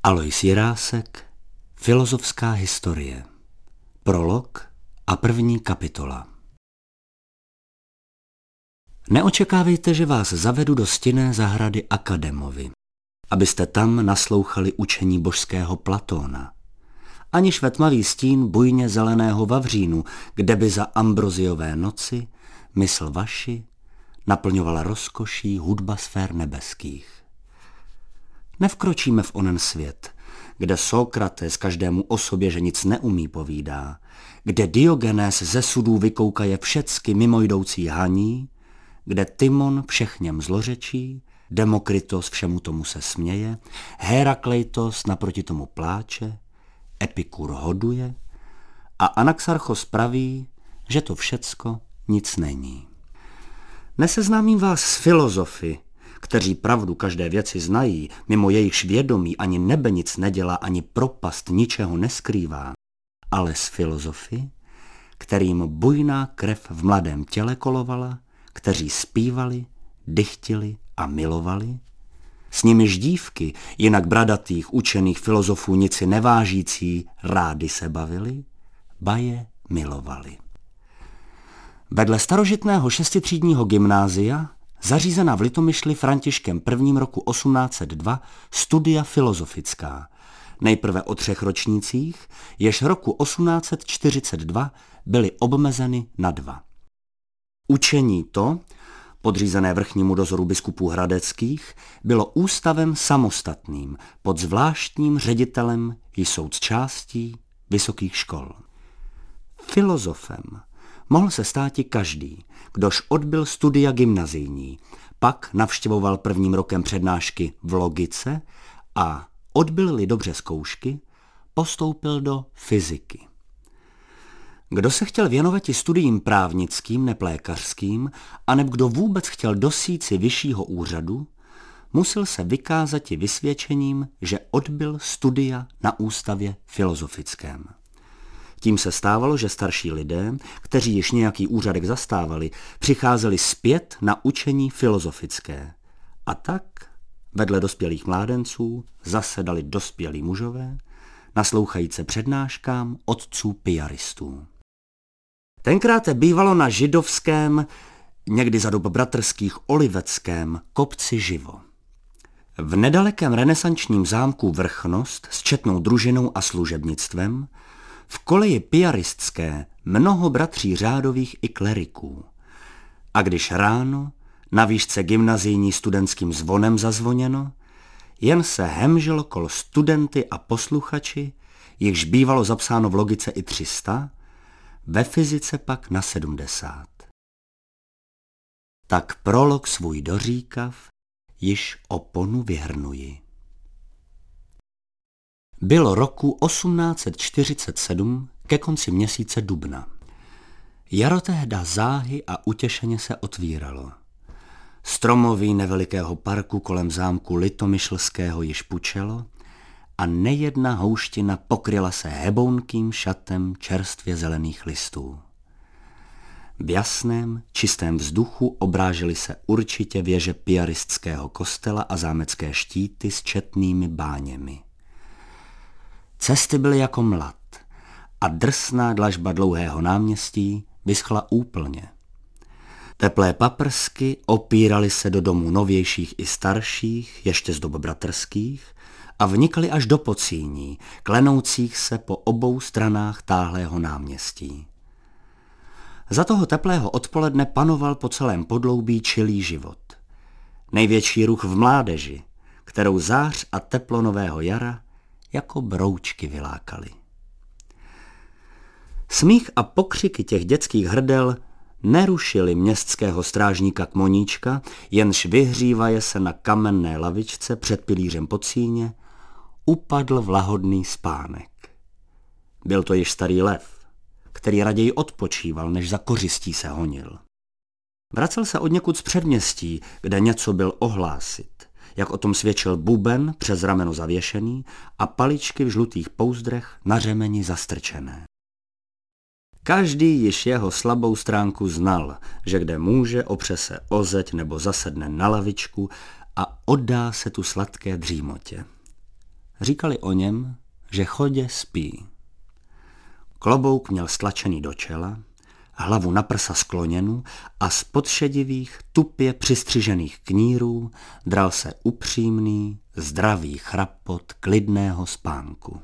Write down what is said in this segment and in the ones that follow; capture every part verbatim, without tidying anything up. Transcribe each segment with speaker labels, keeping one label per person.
Speaker 1: Alois Jirásek, Filozofská historie. Prolog a první kapitola. Neočekávejte, že vás zavedu do stinné zahrady Akademovy, abyste tam naslouchali učení božského Platóna. Ani švetmavý stín bujně zeleného vavřínu, kde by za ambroziové noci mysl vaši naplňovala rozkoší hudba sfér nebeských. Nevkročíme v onen svět, kde Sokrates každému o sobě, že nic neumí, povídá, kde Diogenes ze sudů vykoukaje všecky mimojdoucí haní, kde Timon všechněm zlořečí, Demokritos všemu tomu se směje, Herakleitos naproti tomu pláče, Epikur hoduje a Anaxarchos praví, že to všecko nic není. Neseznámím vás s filozofy, kteří pravdu každé věci znají, mimo jejichž vědomí ani nebe nic nedělá, ani propast ničeho neskrývá, ale s filozofy, kterým bujná krev v mladém těle kolovala, kteří zpívali, dychtili a milovali, s nimiž dívky, jinak bradatých, učených filozofů nic si nevážící, rády se bavili, ba je milovali. Vedle starožitného šestitřídního gymnázia, zařízená v Litomyšli Františkem prvním roku osmnáct set dva, studia filozofická, nejprve o třech ročnících, jež roku osmnáct set čtyřicet dva byly obmezeny na dva. Učení to, podřízené vrchnímu dozoru biskupů hradeckých, bylo ústavem samostatným, pod zvláštním ředitelem jsou částí vysokých škol. Filozofem mohl se státi každý, kdož odbyl studia gymnazijní, pak navštěvoval prvním rokem přednášky v logice a odbyl-li dobře zkoušky, postoupil do fyziky. Kdo se chtěl věnovat i studiím právnickým, neplékařským, aneb kdo vůbec chtěl dosít si vyššího úřadu, musel se vykázat i vysvědčením, že odbyl studia na ústavě filozofickém. Tím se stávalo, že starší lidé, kteří již nějaký úřadek zastávali, přicházeli zpět na učení filozofické. A tak vedle dospělých mládenců zasedali dospělí mužové, naslouchajíce přednáškám otců piaristů. Tenkrát bývalo na židovském, někdy za dob bratrských oliveckém, kopci živo. V nedalekém renesančním zámku Vrchnost s četnou družinou a služebnictvem, v koleji piaristské mnoho bratří řádových i kleriků. A když ráno na výšce gymnazijní studentským zvonem zazvoněno, jen se hemžilo kol studenty a posluchači, jichž bývalo zapsáno v logice i tři sta, ve fyzice pak na sedmdesát. Tak prolog svůj doříkav, již oponu vyhrnuji. Bylo roku osmnáct set čtyřicet sedm ke konci měsíce dubna. Jaro tehda záhy a utěšeně se otvíralo. Stromoví nevelikého parku kolem zámku Litomyšlského již pučelo a nejedna houština pokryla se hebounkým šatem čerstvě zelených listů. V jasném, čistém vzduchu obrážely se určitě věže piaristského kostela a zámecké štíty s četnými báněmi. Cesty byly jako mlad a drsná dlažba dlouhého náměstí vyschla úplně. Teplé paprsky opíraly se do domů novějších i starších, ještě z dob bratrských, a vnikly až do pocíní, klenoucích se po obou stranách táhlého náměstí. Za toho teplého odpoledne panoval po celém podloubí čilý život. Největší ruch v mládeži, kterou zář a teplo nového jara jako broučky vylákaly. Smích a pokřiky těch dětských hrdel nerušili městského strážníka Kmoníčka, jenž vyhřívaje se na kamenné lavičce před pilířem Pocíně, upadl v lahodný spánek. Byl to již starý lev, který raději odpočíval, než za kořistí se honil. Vracel se odněkud z předměstí, kde něco byl ohlásit, jak o tom svědčil buben přes rameno zavěšený a paličky v žlutých pouzdrech na řemeni zastrčené. Každý již jeho slabou stránku znal, že kde může, opře se o zeď nebo zasedne na lavičku a oddá se tu sladké dřímotě. Říkali o něm, že chodě spí. Klobouk měl stlačený do čela, hlavu na prsa skloněnu a z podšedivých, tupě přistřižených knírů dral se upřímný, zdravý chrapot klidného spánku.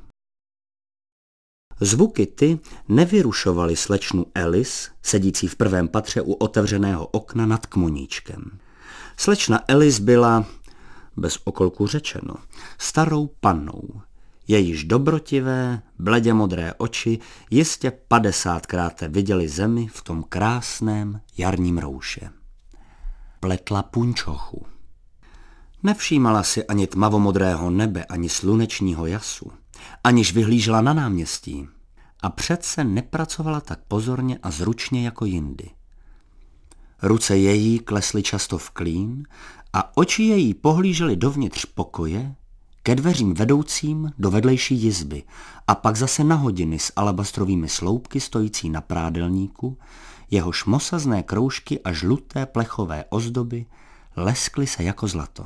Speaker 1: Zvuky ty nevyrušovaly slečnu Alice, sedící v prvém patře u otevřeného okna nad kmoníčkem. Slečna Alice byla, bez okolku řečeno, starou pannou. Jejíž dobrotivé, bledě modré oči jistě padesátkrát viděli zemi v tom krásném jarním rouše. Pletla punčochu. Nevšímala si ani tmavomodrého nebe, ani slunečního jasu, aniž vyhlížela na náměstí. A přece nepracovala tak pozorně a zručně jako jindy. Ruce její klesly často v klín a oči její pohlížely dovnitř pokoje, ke dveřím vedoucím do vedlejší jizby a pak zase na hodiny s alabastrovými sloupky stojící na prádelníku, jehož mosazné kroužky a žluté plechové ozdoby leskly se jako zlato.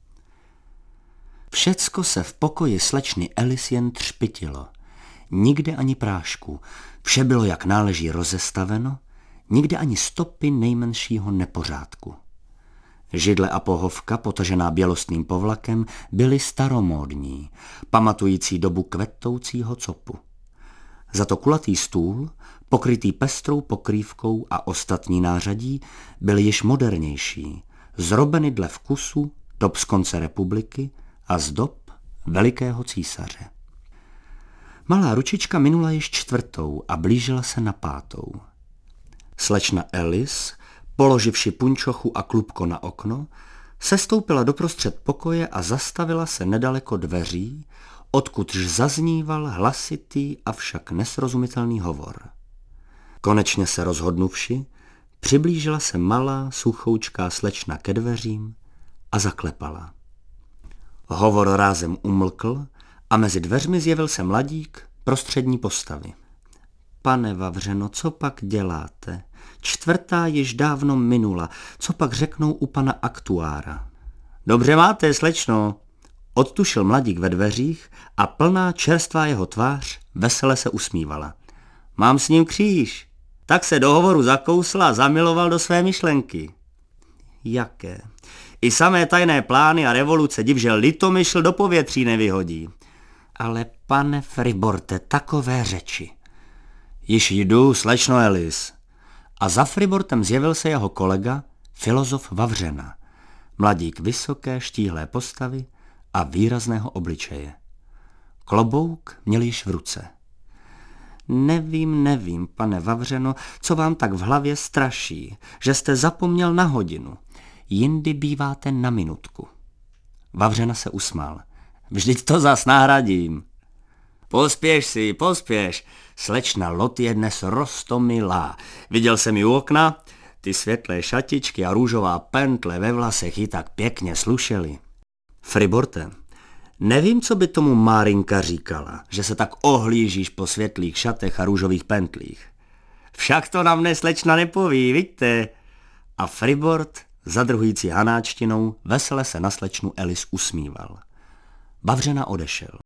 Speaker 1: Všecko se v pokoji slečny Alice jen třpytilo. Nikde ani prášku, vše bylo jak náleží rozestaveno, nikde ani stopy nejmenšího nepořádku. Židle a pohovka, potažená bělostným povlakem, byly staromódní, pamatující dobu kvetoucího copu. Za to kulatý stůl, pokrytý pestrou pokrývkou a ostatní nářadí, byly již modernější, zrobeny dle vkusu dob z konce republiky a z dob velikého císaře. Malá ručička minula již čtvrtou a blížila se na pátou. Slečna Alice, položivši punčochu a klubko na okno, sestoupila doprostřed pokoje a zastavila se nedaleko dveří, odkudž zazníval hlasitý, avšak nesrozumitelný hovor. Konečně se rozhodnuvši, přiblížila se malá, suchoučká slečna ke dveřím a zaklepala. Hovor rázem umlkl a mezi dveřmi zjevil se mladík prostřední postavy. Pane Vavřeno, co pak děláte? Čtvrtá již dávno minula, co pak řeknou u pana aktuára? Dobře máte, slečno, odtušil mladík ve dveřích a plná čerstvá jeho tvář vesele se usmívala. Mám s ním kříž. Tak se do hovoru zakousla a zamiloval do své myšlenky. Jaké? I samé tajné plány a revoluce div, že litomyšl do povětří nevyhodí. Ale pane Friborte, takové řeči. Již jdu, slečno Alice. A za Fribortem zjevil se jeho kolega, filozof Vavřena, mladík vysoké, štíhlé postavy a výrazného obličeje. Klobouk měl již v ruce. Nevím, nevím, pane Vavřeno, co vám tak v hlavě straší, že jste zapomněl na hodinu. Jindy býváte na minutku. Vavřena se usmál. Vždyť to zas nahradím. Pospěš si, pospěš. Slečna Lot je dnes roztomilá. Viděl jsem ji u okna, ty světlé šatičky a růžová pentle ve vlasech ji tak pěkně slušely. Friborte, nevím, co by tomu Márinka říkala, že se tak ohlížíš po světlých šatech a růžových pentlích. Však to na mne slečna nepoví, vidíte? A Fribort, zadrhující hanáčtinou, vesele se na slečnu Alice usmíval. Vavřena odešel.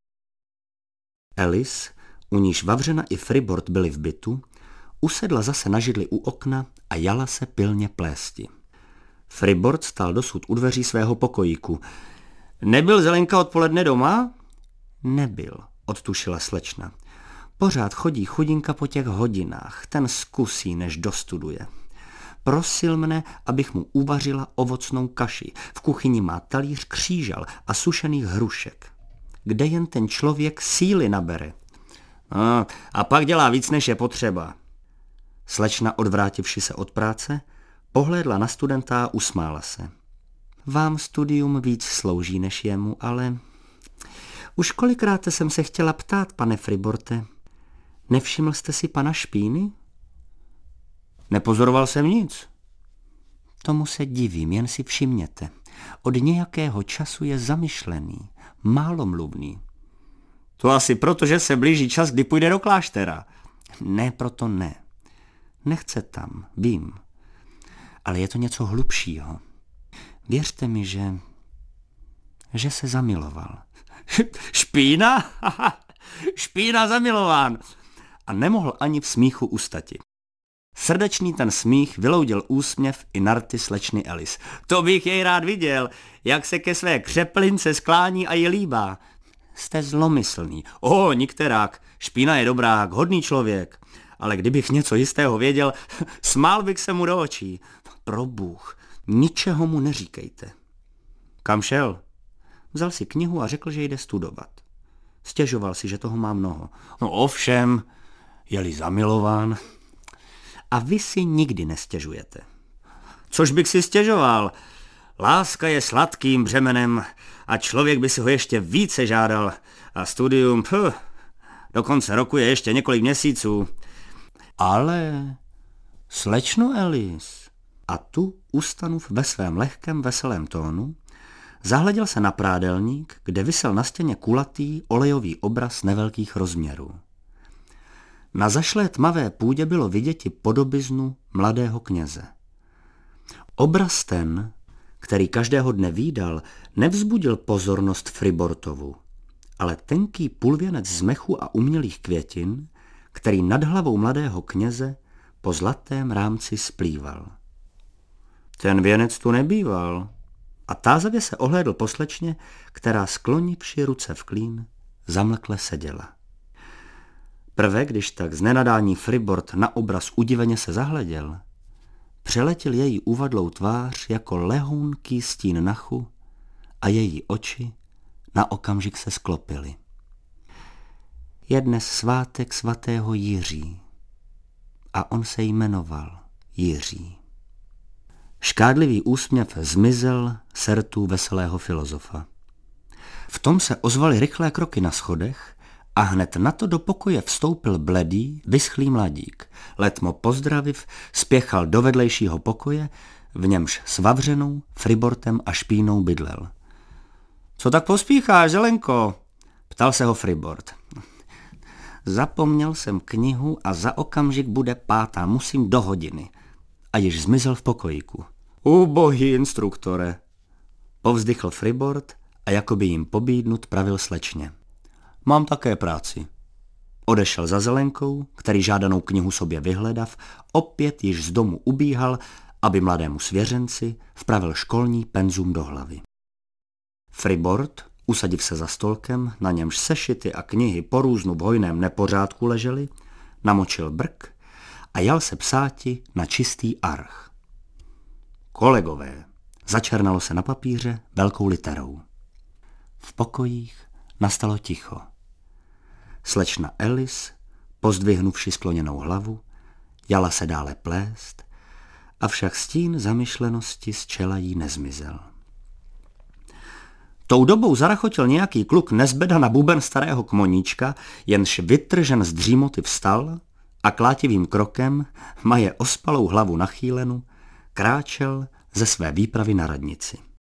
Speaker 1: Alice, u níž Vavřena i Fribort byli v bytu, usedla zase na židli u okna a jala se pilně plésti. Fribort stál dosud u dveří svého pokojíku. Nebyl Zelenka odpoledne doma? Nebyl, odtušila slečna. Pořád chodí chudinka po těch hodinách, ten zkusí, než dostuduje. Prosil mne, abych mu uvařila ovocnou kaši. V kuchyni má talíř křížal a sušených hrušek. Kde jen ten člověk síly nabere? A, a pak dělá víc, než je potřeba. Slečna, odvrátivši se od práce, pohlédla na studenta a usmála se. Vám studium víc slouží než jemu, ale... Už kolikrát jsem se chtěla ptát, pane Friborte. Nevšiml jste si pana Špíny? Nepozoroval jsem nic. Tomu se divím, jen si všimněte. Od nějakého času je zamyšlený, málomluvný. To asi proto, že se blíží čas, kdy půjde do kláštera. Ne, proto ne. Nechce tam, vím. Ale je to něco hlubšího. Věřte mi, že... že se zamiloval. Špína? Špína zamilován. A nemohl ani v smíchu ustati. Srdečný ten smích vyloudil úsměv i na rty slečny Alice. To bych jej rád viděl, jak se ke své křeplince sklání a ji líbá. Jste zlomyslný. O, nikterák, Špína je dobrák, hodný člověk. Ale kdybych něco jistého věděl, smál bych se mu do očí. Probůh, ničeho mu neříkejte. Kam šel? Vzal si knihu a řekl, že jde studovat. Stěžoval si, že toho má mnoho. No ovšem, je-li zamilován. A vy si nikdy nestěžujete. Což bych si stěžoval? Láska je sladkým břemenem a člověk by si ho ještě více žádal. A studium, pff, do konce roku je ještě několik měsíců. Ale, slečno Alice, a tu Ustanův ve svém lehkém veselém tónu zahleděl se na prádelník, kde visel na stěně kulatý olejový obraz nevelkých rozměrů. Na zašlé tmavé půdě bylo viděti podobiznu mladého kněze. Obraz ten, který každého dne vídal, nevzbudil pozornost Fribortovu, ale tenký půlvěnec z mechu a umělých květin, který nad hlavou mladého kněze po zlatém rámci splýval. Ten věnec tu nebýval a tázavě se ohlédl po slečně, která sklonivši ruce v klín, zamlkle seděla. Prve, když tak z nenadání Fribort na obraz udiveně se zahleděl, přeletěl její uvadlou tvář jako lehounký stín nachu a její oči na okamžik se sklopily. Je dnes svátek svatého Jiří a on se jmenoval Jiří. Škádlivý úsměv zmizel se rtů veselého filozofa. V tom se ozvaly rychlé kroky na schodech a hned na to do pokoje vstoupil bledý, vyschlý mladík. Letmo pozdraviv, spěchal do vedlejšího pokoje, v němž s Vavřenou, Fribortem a Špínou bydlel. Co tak pospícháš, Zelenko? Ptal se ho Fribort. Zapomněl jsem knihu a za okamžik bude pátá, musím do hodiny. A již zmizel v pokojíku. Ubohý instruktore. Povzdychl Fribort a jakoby jim pobídnut pravil slečně. Mám také práci. Odešel za Zelenkou, který žádanou knihu sobě vyhledav, opět již z domu ubíhal, aby mladému svěřenci vpravil školní penzum do hlavy. Fribort, usadiv se za stolkem, na němž sešity a knihy po různu v hojném nepořádku ležely, namočil brk a jal se psáti na čistý arch. Kolegové, začernalo se na papíře velkou literou. V pokojích nastalo ticho. Slečna Alice, pozdvihnuvši skloněnou hlavu, jala se dále plést, avšak stín zamyšlenosti z čela jí nezmizel. Tou dobou zarachotil nějaký kluk nezbeda na buben starého kmoníčka, jenž vytržen z dřímoty vstal a klátivým krokem, maje ospalou hlavu nachýlenu, kráčel ze své výpravy na radnici.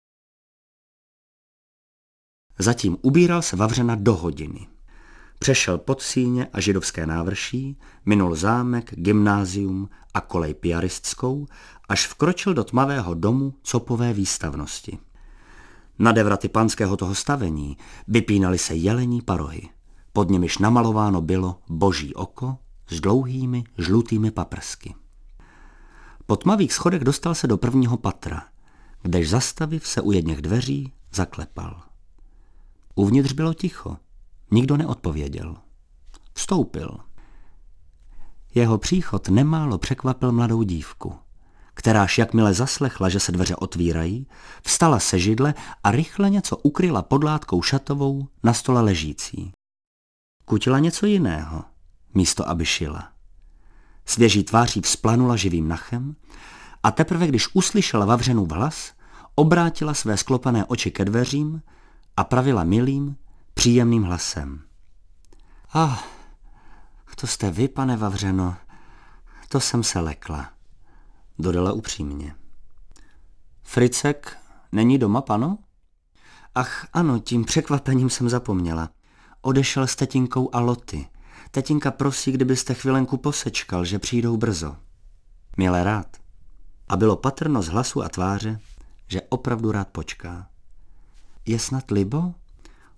Speaker 1: Zatím ubíral se Vavřena do hodiny. Přešel pod síně a židovské návrší, minul zámek, gymnázium a kolej piaristskou, až vkročil do tmavého domu copové výstavnosti. Na devraty panského toho stavení vypínaly se jelení parohy. Pod nimiž namalováno bylo boží oko s dlouhými žlutými paprsky. Po tmavých schodech dostal se do prvního patra, kdež zastaviv se u jedněch dveří zaklepal. Uvnitř bylo ticho, nikdo neodpověděl. Vstoupil. Jeho příchod nemálo překvapil mladou dívku, kteráž jakmile zaslechla, že se dveře otvírají, vstala se židle a rychle něco ukryla pod látkou šatovou na stole ležící. Kutila něco jiného, místo aby šila. Svěží tváří vzplanula živým nachem a teprve, když uslyšela Vavřenův hlas, obrátila své sklopané oči ke dveřím a pravila milým, příjemným hlasem. Ah, to jste vy, pane Vavřeno, to jsem se lekla, dodala upřímně. Fricek není doma, pano? Ach, ano, tím překvapením jsem zapomněla. Odešel s tetinkou a Loty. Tetinka prosí, kdybyste chvilenku posečkal, že přijdou brzo. Měle rád. A bylo patrno z hlasu a tváře, že opravdu rád počká. Je snad libo?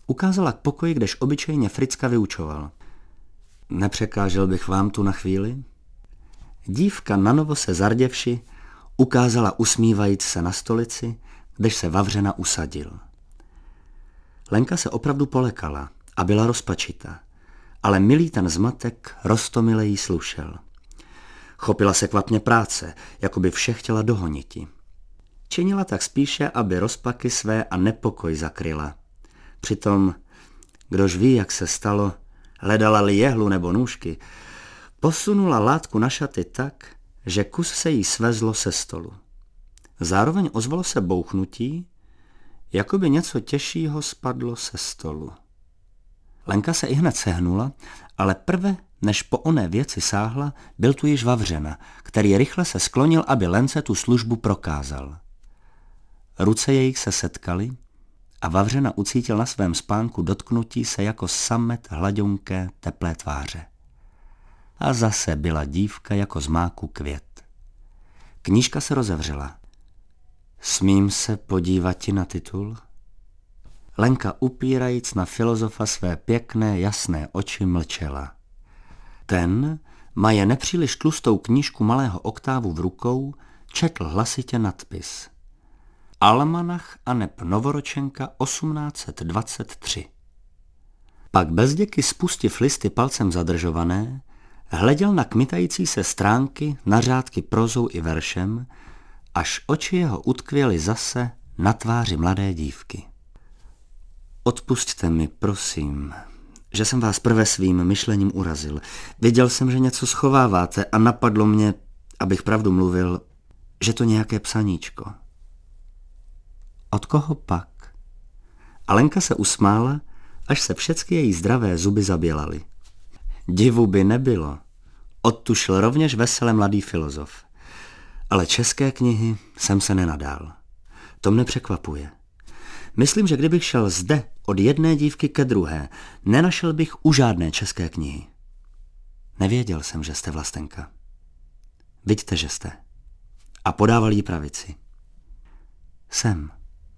Speaker 1: Ukázala k pokoji, kdež obyčejně Fricka vyučoval. Nepřekážel bych vám tu na chvíli? Dívka nanovo se zarděvši ukázala usmívajíc se na stolici, kdež se Vavřena usadil. Lenka se opravdu polekala a byla rozpačita, ale milý ten zmatek roztomile jí slušel. Chopila se kvapně práce, jako by vše chtěla dohoniti. Činila tak spíše, aby rozpaky své a nepokoj zakryla. Přitom, kdož ví, jak se stalo, hledala-li jehlu nebo nůžky, posunula látku na šaty tak, že kus se jí svezlo se stolu. Zároveň ozvalo se bouchnutí, jako by něco těžšího spadlo se stolu. Lenka se ihned sehnula, ale prve, než po oné věci sáhla, byl tu již Vavřena, který rychle se sklonil, aby Lence tu službu prokázal. Ruce jejich se setkaly a Vavřena ucítil na svém spánku dotknutí se jako samet hladionké teplé tváře. A zase byla dívka jako z máku květ. Knížka se rozevřela. Smím se podívati na titul? Lenka upírajíc na filozofa své pěkné, jasné oči mlčela. Ten, maje nepříliš tlustou knížku malého oktávu v rukou, četl hlasitě nadpis. Almanach aneb Novoročenka osmnáct dvacet tři. Pak bezděky spustiv listy palcem zadržované, hleděl na kmitající se stránky, na řádky prozou i veršem, až oči jeho utkvěly zase na tváři mladé dívky. Odpusťte mi, prosím, že jsem vás prve svým myšlením urazil. Viděl jsem, že něco schováváte a napadlo mě, abych pravdu mluvil, že to nějaké psaníčko. Od koho pak? Alenka se usmála, až se všecky její zdravé zuby zabělaly. Divu by nebylo, odtušil rovněž veselé mladý filozof. Ale české knihy jsem se nenadál. To mne překvapuje. Myslím, že kdybych šel zde od jedné dívky ke druhé, nenašel bych u žádné české knihy. Nevěděl jsem, že jste Vlastenka. Vidíte, že jste. A podával jí pravici. Jsem.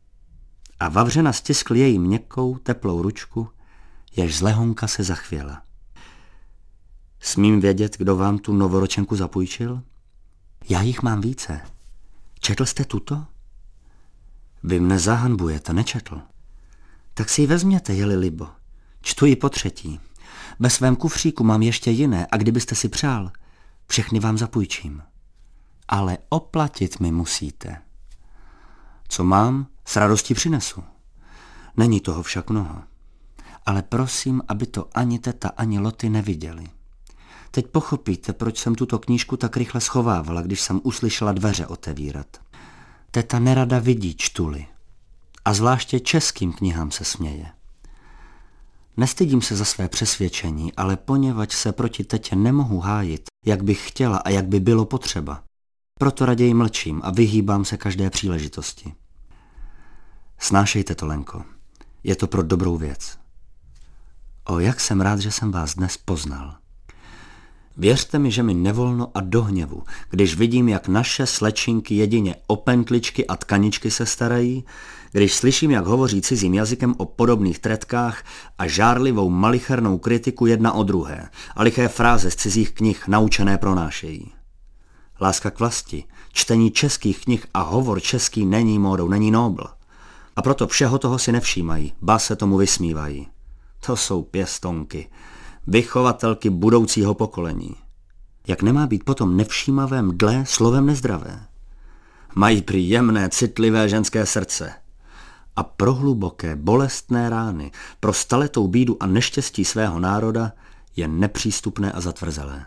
Speaker 1: A Vavřena stiskl její měkkou, teplou ručku, jež z lehonka se zachvěla. Smím vědět, kdo vám tu Novoročenku zapůjčil? Já jich mám více. Četl jste tuto? Vy mne zahanbujete, nečetl. Tak si ji vezměte, je-li libo. Čtu ji po třetí. Ve svém kufříku mám ještě jiné a kdybyste si přál, všechny vám zapůjčím. Ale oplatit mi musíte. Co mám, s radostí přinesu. Není toho však mnoho. Ale prosím, aby to ani teta, ani Loty neviděli. Teď pochopíte, proč jsem tuto knížku tak rychle schovávala, když jsem uslyšela dveře otevírat. Teta nerada vidí čtuly. A zvláště českým knihám se směje. Nestydím se za své přesvědčení, ale poněvadž se proti tetě nemohu hájit, jak bych chtěla a jak by bylo potřeba. Proto raději mlčím a vyhýbám se každé příležitosti. Snášejte to, Lenko. Je to pro dobrou věc. O, jak jsem rád, že jsem vás dnes poznal. Věřte mi, že mi nevolno a do hněvu, když vidím, jak naše slečinky jedině o pentličky a tkaničky se starají, když slyším, jak hovoří cizím jazykem o podobných tretkách a žárlivou malichernou kritiku jedna o druhé a liché fráze z cizích knih naučené pronášejí. Láska k vlasti, čtení českých knih a hovor český není módou, není nobl. A proto všeho toho si nevšímají, ba se tomu vysmívají. To jsou pěstonky, vychovatelky budoucího pokolení. Jak nemá být potom nevšímavém dle slovem nezdravé? Mají prý jemné, citlivé ženské srdce. A pro hluboké, bolestné rány, pro staletou bídu a neštěstí svého národa je nepřístupné a zatvrzelé.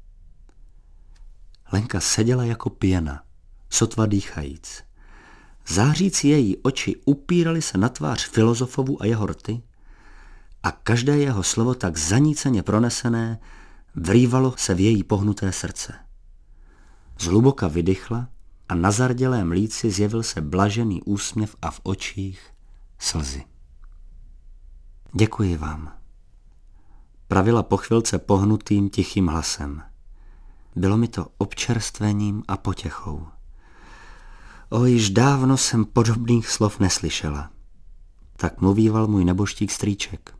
Speaker 1: Lenka seděla jako pěna, sotva dýchajíc. Zářící její oči upíraly se na tvář filozofovu a jeho rty a každé jeho slovo tak zaníceně pronesené vrývalo se v její pohnuté srdce. Zhluboka vydychla a na zardělém líci zjevil se blažený úsměv a v očích slzy. Děkuji vám, pravila po chvilce pohnutým tichým hlasem. Bylo mi to občerstvením a potěchou. O, již dávno jsem podobných slov neslyšela. Tak mluvíval můj nebožtík strýček.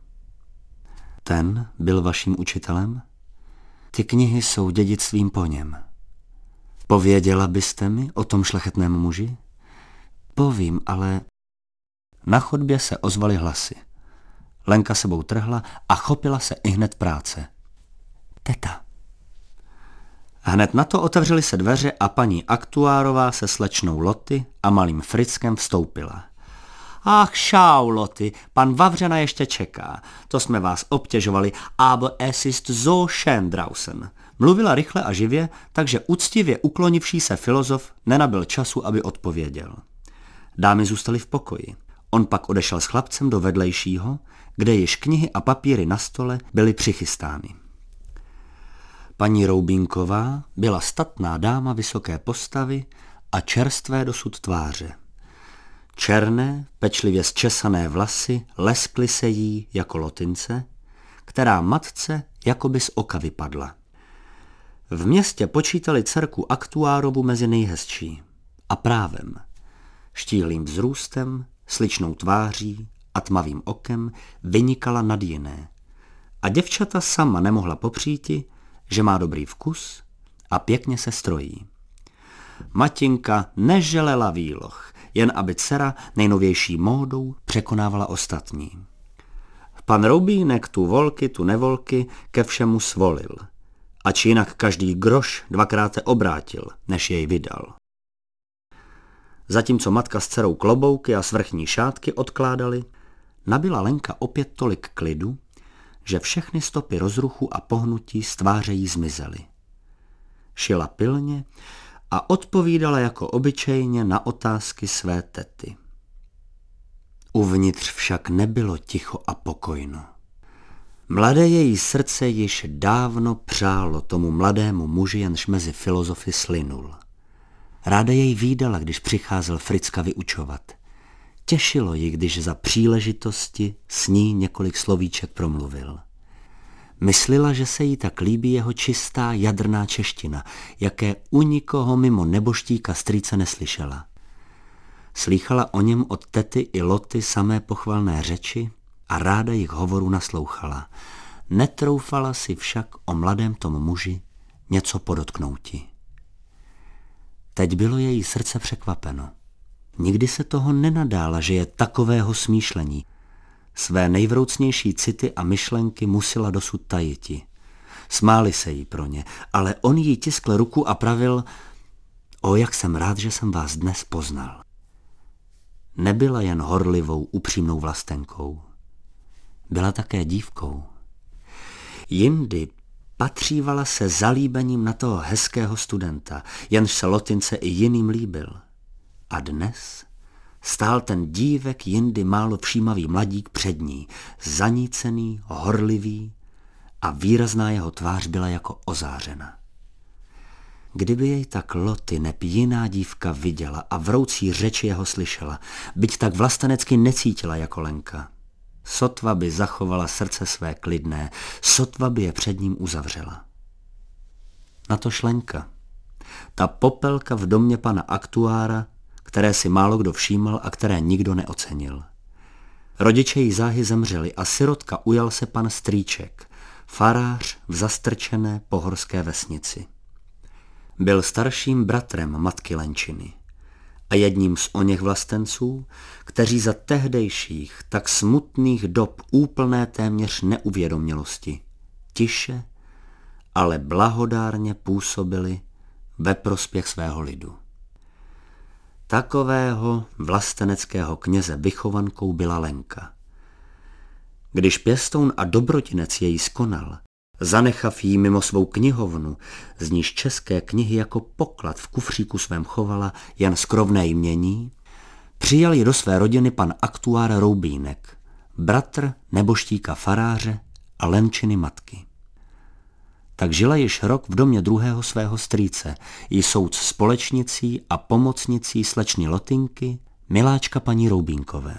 Speaker 1: Ten byl vaším učitelem? Ty knihy jsou dědictvím po něm. Pověděla byste mi o tom šlechetném muži? Povím, ale... Na chodbě se ozvaly hlasy. Lenka sebou trhla a chopila se ihned práce. Teta. Hned na to otevřely se dveře a paní Aktuárová se slečnou Loty a malým Frickem vstoupila. Ach, schau, Loty, pan Vavřena ještě čeká. To jsme vás obtěžovali, aber es ist so schön draußen. Mluvila rychle a živě, takže úctivě uklonivší se filozof nenabyl času, aby odpověděl. Dámy zůstaly v pokoji. On pak odešel s chlapcem do vedlejšího, kde již knihy a papíry na stole byly přichystány. Paní Roubínková byla statná dáma vysoké postavy a čerstvé dosud tváře. Černé, pečlivě zčesané vlasy leskly se jí jako lotince, která matce jakoby z oka vypadla. V městě počítali dcerku Aktuárovu mezi nejhezčí. A právem. Štíhlým vzrůstem, sličnou tváří a tmavým okem vynikala nad jiné. A děvčata sama nemohla popříti, že má dobrý vkus a pěkně se strojí. Matinka neželela výloh, jen aby dcera nejnovější módou překonávala ostatní. Pan Roubínek tu volky, tu nevolky ke všemu svolil, ač jinak každý groš dvakrát obrátil, než jej vydal. Zatímco matka s dcerou klobouky a svrchní šátky odkládali, nabyla Lenka opět tolik klidu, že všechny stopy rozruchu a pohnutí z tváře jí zmizely. Šila pilně a odpovídala jako obyčejně na otázky své tety. Uvnitř však nebylo ticho a pokojno. Mladé její srdce již dávno přálo tomu mladému muži, jenž mezi filozofy slynul. Ráda jej vídala, když přicházel Fricka vyučovat. Těšilo ji, když za příležitosti s ní několik slovíček promluvil. Myslela, že se jí tak líbí jeho čistá jadrná čeština, jaké u nikoho mimo nebožtíka strýce neslyšela. Slýchala o něm od tety i Loty samé pochvalné řeči a ráda jich hovoru naslouchala. Netroufala si však o mladém tom muži něco podotknouti. Teď bylo její srdce překvapeno. Nikdy se toho nenadála, že je takového smýšlení. Své nejvroucnější city a myšlenky musela dosud tajiti. Smáli se jí pro ně, ale on jí tiskl ruku a pravil: O, jak jsem rád, že jsem vás dnes poznal. Nebyla jen horlivou, upřímnou vlastenkou. Byla také dívkou. Jindy patřívala se zalíbením na toho hezkého studenta, jenž se Lotince i jiným líbil. A dnes stál ten dívek jindy málo všímavý mladík před ní, zanícený, horlivý, a výrazná jeho tvář byla jako ozářena. Kdyby jej tak Loty neb jiná dívka viděla a vroucí řeči jeho slyšela, byť tak vlastenecky necítila jako Lenka, sotva by zachovala srdce své klidné, sotva by je před ním uzavřela. Natož Lenka, ta popelka v domě pana Aktuára, které si málo kdo všímal a které nikdo neocenil. Rodiče jí záhy zemřeli a sirotka ujal se pan strýček, farář v zastrčené pohorské vesnici. Byl starším bratrem matky Lenčiny a jedním z oněch vlastenců, kteří za tehdejších tak smutných dob úplné téměř neuvědomělosti tiše, ale blahodárně působili ve prospěch svého lidu. Takového vlasteneckého kněze vychovankou byla Lenka. Když pěstoun a dobrotinec jej skonal, zanechav jí mimo svou knihovnu, z níž české knihy jako poklad v kufříku svém chovala jen skrovné jmění, přijal ji do své rodiny pan Aktuár Roubínek, bratr nebožtíka faráře a Lenčiny matky. Tak žila již rok v domě druhého svého strýce, i souc společnicí a pomocnicí slečny Lotinky, miláčka paní Roubínkové.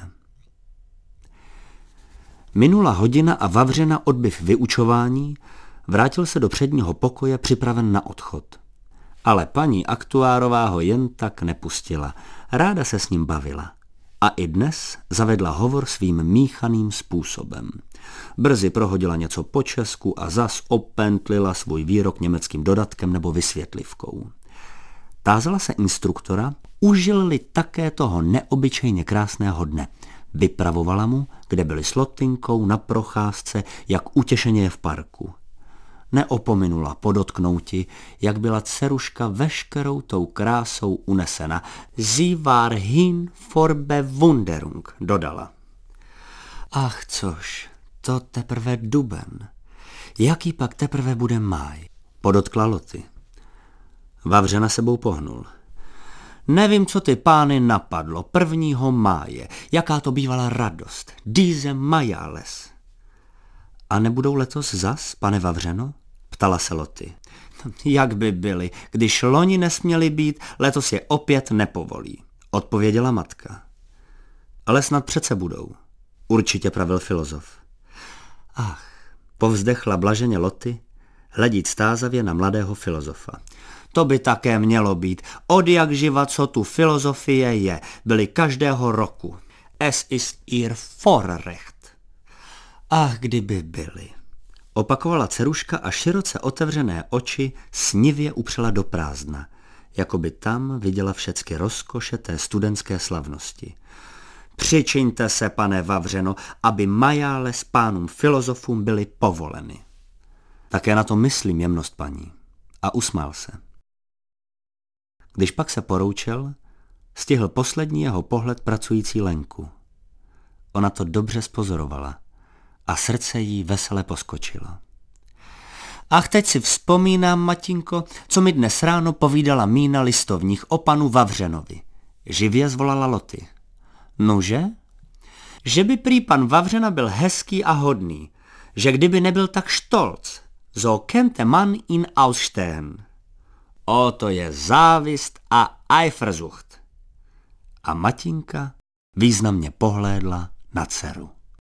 Speaker 1: Minula hodina a Vavřena odbyv vyučování vrátil se do předního pokoje připraven na odchod. Ale paní Aktuárová ho jen tak nepustila, ráda se s ním bavila. A i dnes zavedla hovor svým míchaným způsobem. Brzy prohodila něco po česku a zas opentlila svůj výrok německým dodatkem nebo vysvětlivkou. Tázala se instruktora, užil-li také toho neobyčejně krásného dne. Vypravovala mu, kde byli s Lotinkou na procházce, jak utěšeně je v parku. Neopominula podotknouti, jak byla dceruška veškerou tou krásou unesena. Sie war hin vor Bewunderung, dodala. Ach což, to teprve duben. Jaký pak teprve bude máj, podotkla Loty. Vavřena sebou pohnul. Nevím, co ty pány napadlo, prvního máje, jaká to bývala radost, diese Majales. A nebudou letos zas, pane Vavřeno? Ptala se Loty. Jak by byli, když loni nesměli být, letos je opět nepovolí, odpověděla matka. Ale snad přece budou, určitě pravil filozof. Ach, povzdechla blaženě Loty, hledíc stázavě na mladého filozofa. To by také mělo být, od jak živa, co tu filozofie je, byly každého roku. Es ist ihr Vorrecht. Ach, kdyby byli. Opakovala dceruška a široce otevřené oči snivě upřela do prázdna, jako by tam viděla všecky rozkoše té studentské slavnosti. Přičiňte se, pane Vavřeno, aby majále s pánům filozofům byly povoleny. Také na to myslím, jemnost paní. A usmál se. Když pak se poroučel, stihl poslední jeho pohled pracující Lenku. Ona to dobře spozorovala a srdce jí vesele poskočilo. Ach, teď si vzpomínám, matinko, co mi dnes ráno povídala Mína Listovních o panu Vavřenovi. Živě zvolala Loty. Nože? Že by prý pan Vavřena byl hezký a hodný, že kdyby nebyl tak štolc, so könnte man ihn ausstehen. O, to je závist a Eifersucht. A matinka významně pohlédla na dceru.